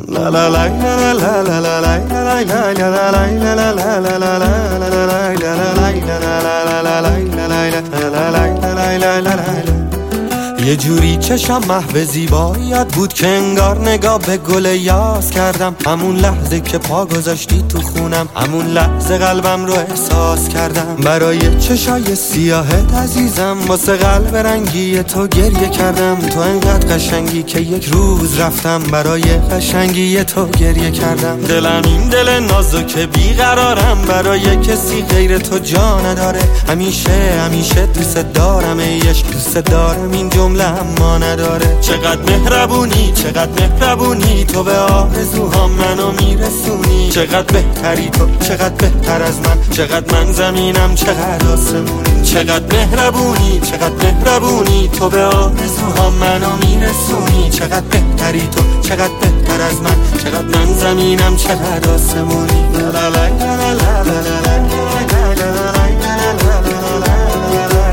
لا لا لا لا لا لا لا لا لا لا لا. یه جوری چشم محو زیباییت بود که انگار نگاه به گل یاس کردم. همون لحظه که پا گذاشتی تو خونم، همون لحظه قلبم رو احساس کردم. برای چشای سیاهت عزیزم، واسه قلب رنگی تو گریه کردم. تو انقدر قشنگی که یک روز رفتم برای قشنگی تو گریه کردم. دلم این دل نازک بیقرارم، برای کسی غیر تو جا نداره. همیشه همیشه دوست دارم، ایش دوست دارم، این جمله اما نداره. چقدر مهربونی، چقدر مهربونی، تو به آرزوهام منو میرسونی. چقدر بهتری تو، چقدر بهتر از من، چقدر من زمینم، چقدر آسمونی. چقدر مهربونی، چقدر مهربونی، تو به آرزوهام منو میرسونی. چقدر بهتری تو، چقدر بهتر از من، چقدر من زمینم، چقدر آسمونی. لا لا لا لا